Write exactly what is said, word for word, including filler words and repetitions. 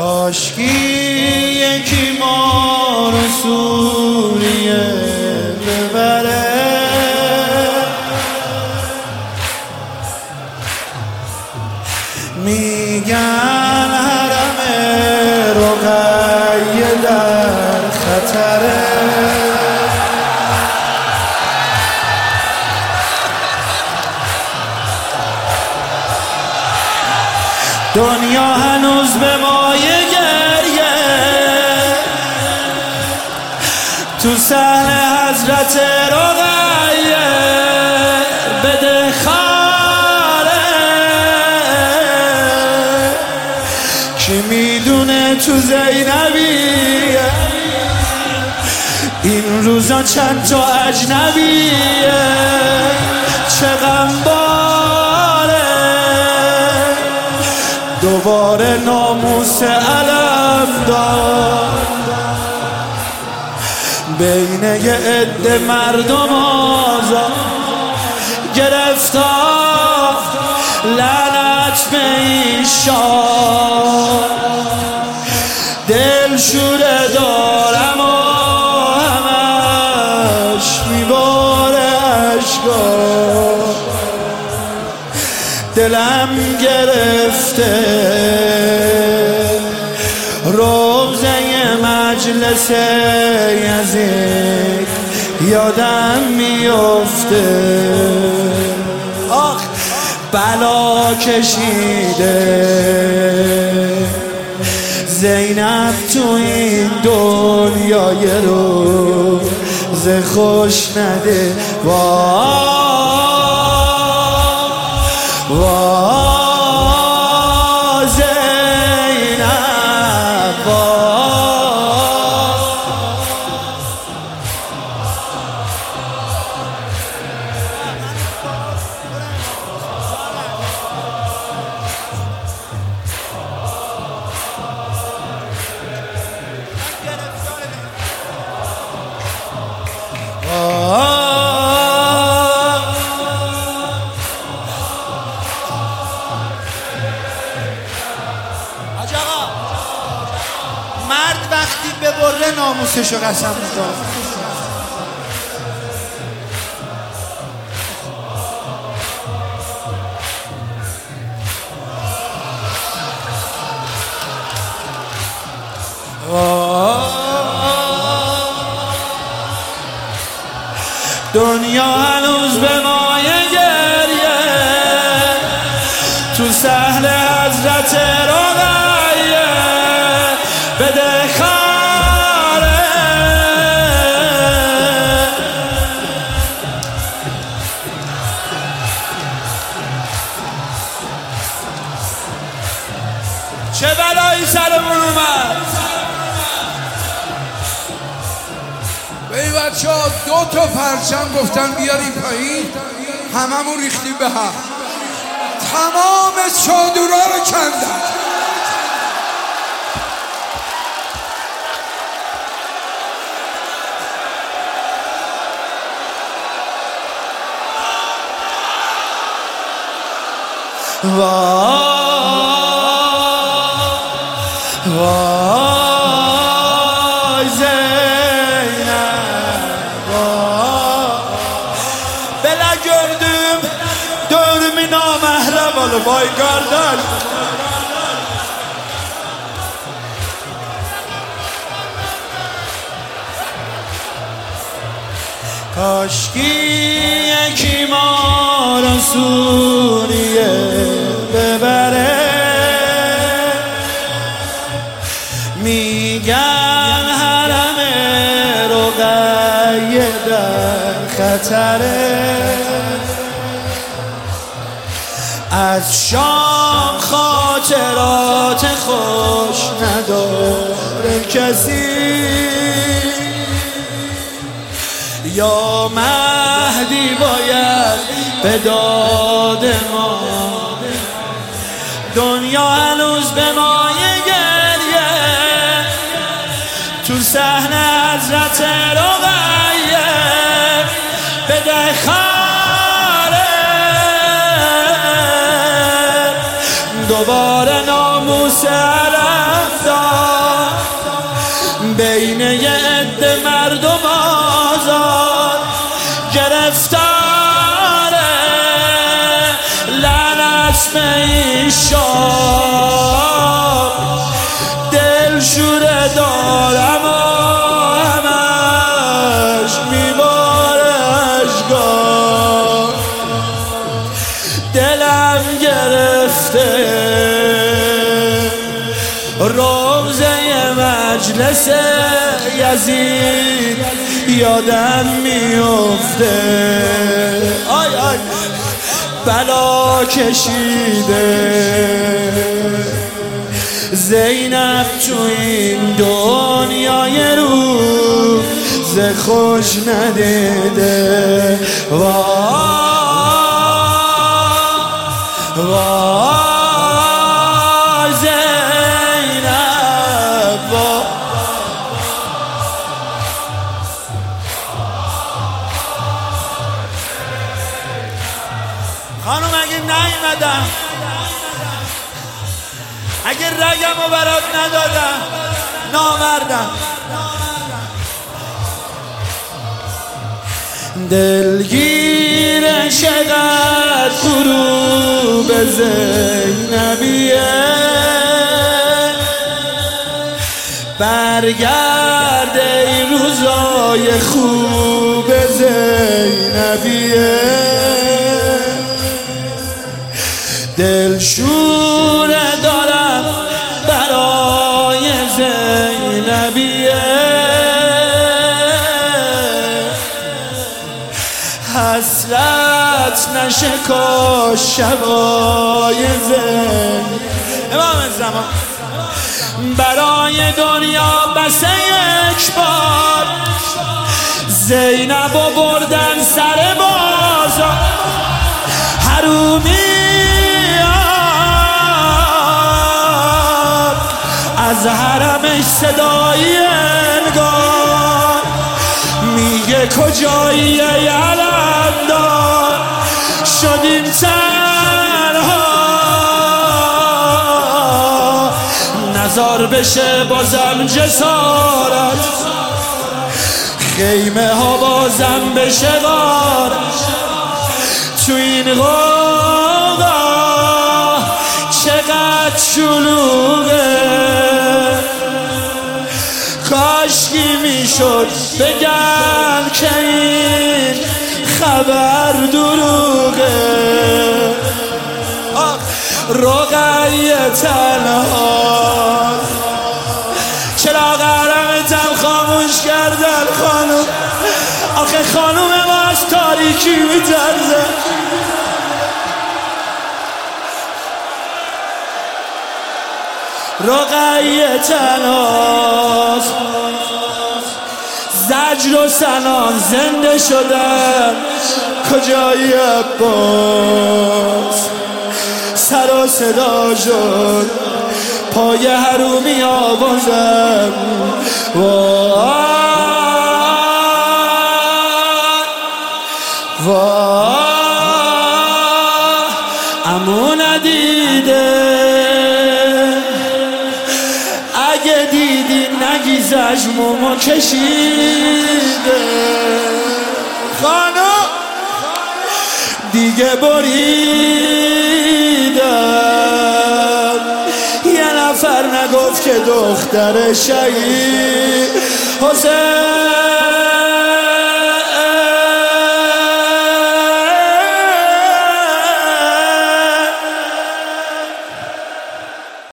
کاشکی یکی ما رو سوریه ببره، میگن حرم رقیه در خطره. دنیا هنوز به مایه گریه تو صحن حضرت رقیه بده خاره. کی میدونه تو زینبیه این روزا چند تا اجنبیه، چه غم باره دوباره ناموس علم دار بین یه عده مردم آزاد گرفتار. لعنت به این شاه دل شوره دارم و همش میباره اشکا، دلم گرفته روزه مجلس یزید یادم میفته. آخ بلا کشیده زینب تو این دنیای روز خوش نده. وای وای زینب وای. مرد وقتی به بره ناموسشو قسم می‌خوره. دنیا هنوز به مایه گریه تو صحن حضرت رقیه بده خاره. چه بلایی سرمون اومد. به این بچه ها دو تا پرچم گفتن بیاریم پایین، هممون ریختیم به هم، تمام چادرها رو کندن. وای وای زینب وای بلا gördüm dördümü namahrem olup vay kardeş. کاشکی یکی ما رو سوریه ببره، میگن حرم رقیه در خطره. از شام خاطرات خوش نداره کسی، یا مهدی باید به داد ما. دنیا هنوز به مایه گریه تو صحن حضرت رقیه بده خاره. دوباره ناموس علم بین یه عده مردم آزاد گرفتاره لعنت به این شاه دلشوره دارم و همش میباره اشکار دلم گرفته روزه مجلس یزید یادم میفته آی آی بلا کشیده زینب تو این دنیای روز خوش ندیده وای وای زینب وای خانم اگه نیومدم اگه رگمو برات ندادم نامردم دلگیر شدت غروب زینبیه برگرد ای روزای خوب زینبیه دلشوره دارم برای زینبیه حسرت نشکاش شبای زین امام زمان برای دنیا بس یک بار زینب و بردن سر بازار حرومی از حرمش صدایی انگار میگه کجایی ای علمدار شدیم تنها نزار بشه بازم جسارت خیمه ها بازم بشه غار تو این غوغا چقدر شلوغه کاشکی میشد بگم که این خبر دروغه رقیه تنها چرا قرمتم خاموش کردن خانوم آخه خانوم ما از تاریکی میترزه رقیه تنهاست زجر و سنان زنده شدن کجایی عباس سر و صدا شد پای حرومی آوازم وای وای امو ندیده اگه دیدی نگیزش مومو کشیده خانم دیگه بریدم یه نفر نگفت که دختر شهید حسین